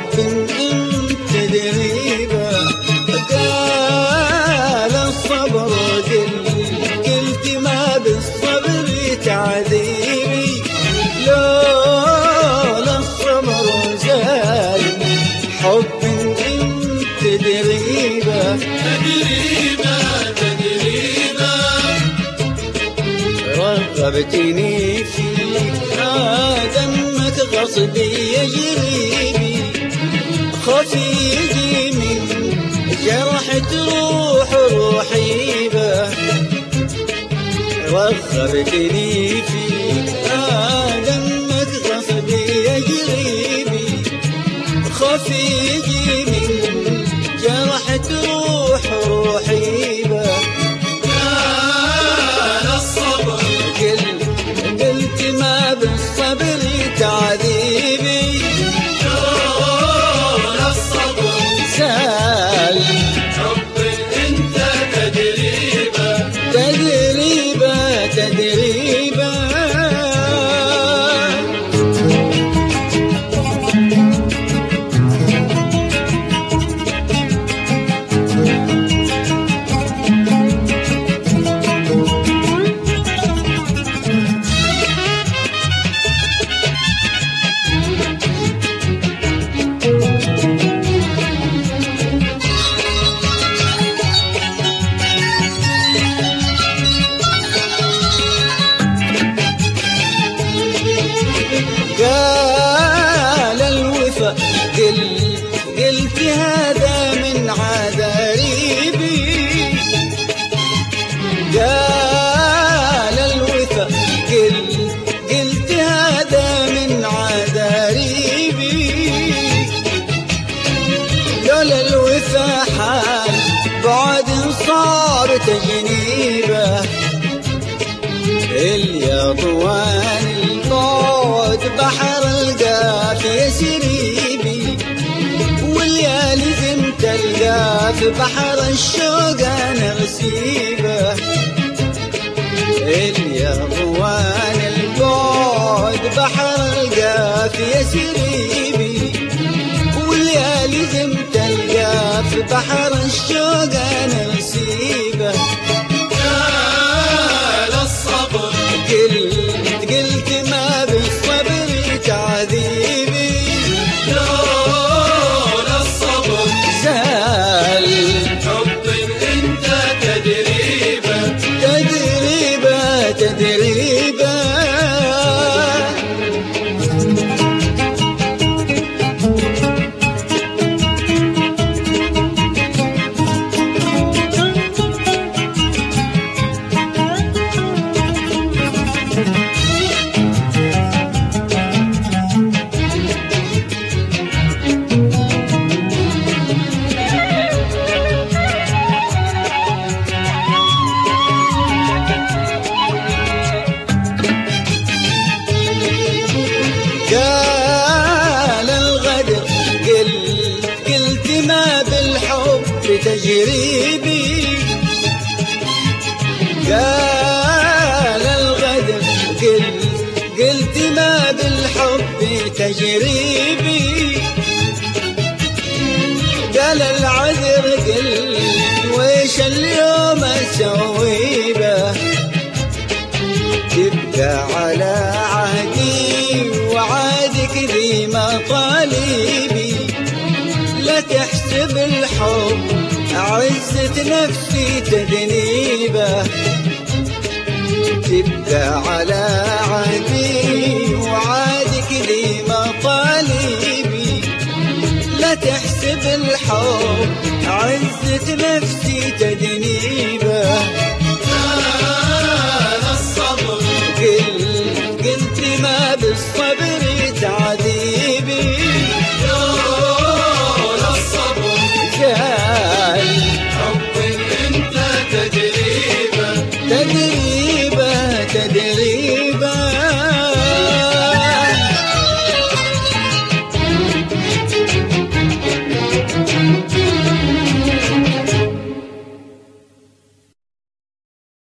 حب انت دريبه. قال الصبر قلت ما بالصبر تعذيبي، لولا الصبر زال حب انت دريبه. رغبتني فيك دمك غصبي يجريبي، خوفي يجي من جرح تروح روحي به. رغبتني فيك دمك غصبي يجريبي، خوفي يجي من جرح تروح روحي به. قلت ما بالصبر تعذيبي، لولا الصبر سال حب انت تدريبه. قال الوفا قلت هذا من عذاريبي. قال الوفا قلت هذا من عذاريبي، لولا الوفا حال بعد صار تجنيبه. اليضوان البعد بحر القافية سريبي، والليالي زمت القى في بحر الشوق انا غسيبه. اليضوان البعد بحر القافية سريبي، والليالي زمت القى في بحر الشوق انا غسيبه. قلت ما بالصبر تعذيبي، لولا الصبر زال حب انت تدريبه. قال الغدر قلت ما بالحب تجريبي. قال الغدر قلت ما بالحب تجريبي. قال العذر ويش اليوم اسوي به، تبقى على عهدي وعادك ذي مطالبي. لا تحسب الحب عزة نفسي تذنيبه، تبقى على عهدي وعادك ذي مطالبي. لا تحسب الحب عزة نفسي تذنيبه.